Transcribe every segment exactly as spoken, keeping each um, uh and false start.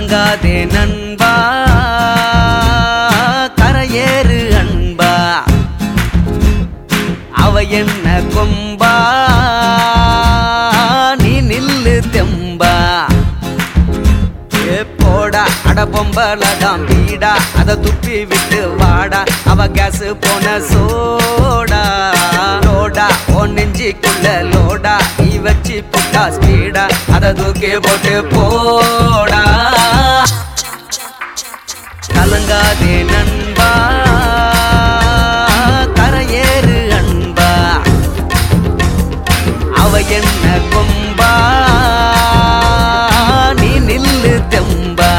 கலங்காதே நண்பா கரையேறு அன்பா அவ என்ன கொம்பா நீ நில்லு தெம்பா போடா அட பொம்பலதான் வீடா அத துப்பி விட்டு வாடா அவ கேஸ் போன சோடா லோடா ஓ நெஞ்சிக்குள்ள லோடா நீ வச்சு புட்டா ஸ்பீடா அத தூக்கி போட்டு போடா கலங்காதே நண்பா கரையேறு அன்பா அவ என்ன கொம்பா நீ நில்லு தெம்பா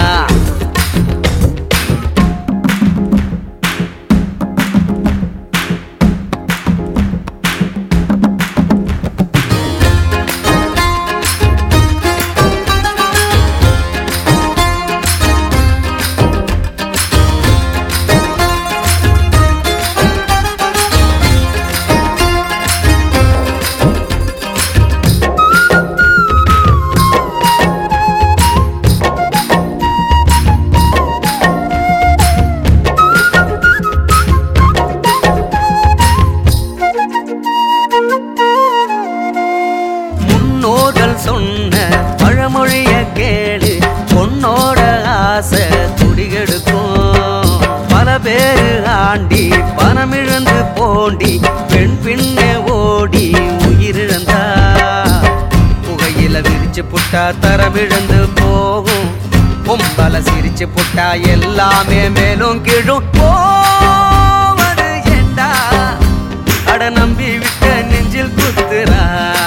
சொன்ன பழமொழிய கேளு பொன்னோட ஆசை துடிகெடுக்கும் பல பேரு ஆண்டி பணமிழந்து போண்டி பெண் பின்னே ஓடி உயிரிழந்தா புகையில விரிச்சு புட்டா தரமிழந்து போகும் பொம்பல சிரிச்சு புட்டா எல்லாமே மேலும் கீழும் போவது ஏண்டா அட நம்பி விட்ட நெஞ்சில் குத்துறா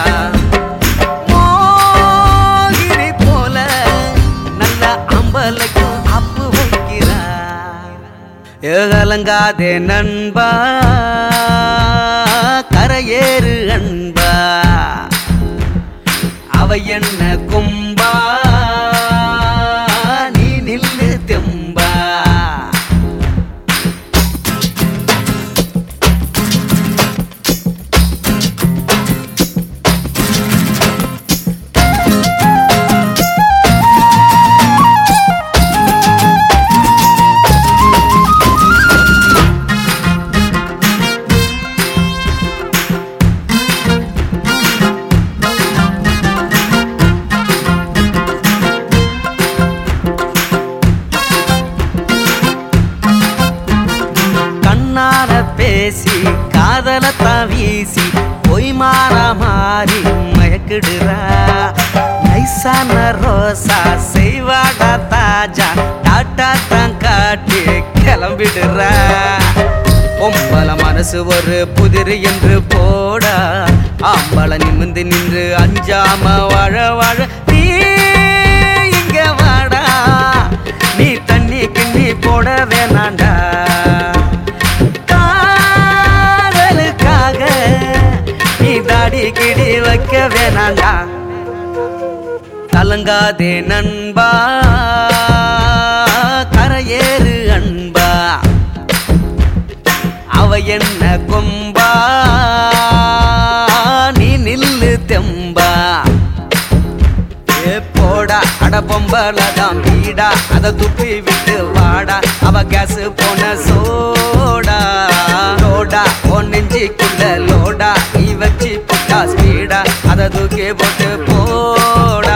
அப்பு வைக்கிறா கலங்காதே நண்பா கரையேறு அன்பா அவ என்ன கொம்பா நீ நில்லு தெம்பா பேசி காதலத்தான் வீசி பொய் மாறா மாறி மயக்கிடுறா நைசான ரோசா செய்வாடா தாஜா டாட்டா தான் காட்டி கிளம்பிடுறா பொம்பல மனசு ஒரு புதிர் என்று போடா ஆம்பள நிமிந்து நின்று அஞ்சாம வாழ வாழ நீ இங்க வாடா நீ தண்ணி கிண்ணி போட வேணாண்டா தாடி கிடி வைக்க வேணாண்டா கலங்காதே நண்பா கரையேறு அன்பா அவ என்ன கொம்பா நீ நில்லு தெம்பா போடா அட பொம்பலதான் வீடா அத துப்பி விட்டு வாடா அவ கேஸ் போன சோடா லோடா ஓ நெஞ்சிக்குள்ள லோடா நீ வச்சு புட்டா ஸ்பீடா அத தூக்கி போட்டு போடா